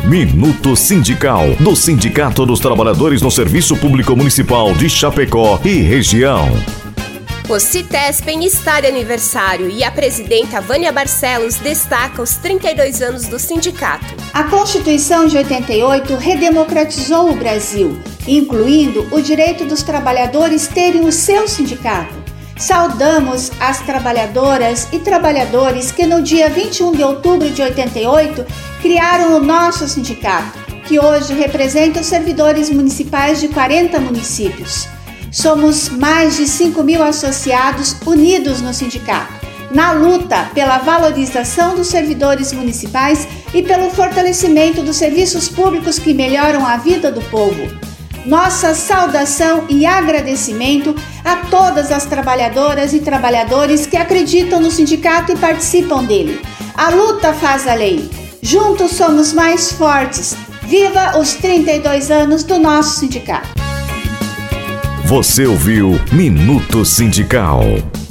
Minuto Sindical, do Sindicato dos Trabalhadores no Serviço Público Municipal de Chapecó e região. O Citespen está de aniversário e a presidenta Vânia Barcelos destaca os 32 anos do sindicato. A Constituição de 88 redemocratizou o Brasil, incluindo o direito dos trabalhadores terem o seu sindicato. Saudamos as trabalhadoras e trabalhadores que no dia 21 de outubro de 88 criaram o nosso sindicato, que hoje representa os servidores municipais de 40 municípios. Somos mais de 5.000 associados unidos no sindicato, na luta pela valorização dos servidores municipais e pelo fortalecimento dos serviços públicos que melhoram a vida do povo. Nossa saudação e agradecimento a todas as trabalhadoras e trabalhadores que acreditam no sindicato e participam dele. A luta faz a lei. Juntos somos mais fortes. Viva os 32 anos do nosso sindicato. Você ouviu Minuto Sindical.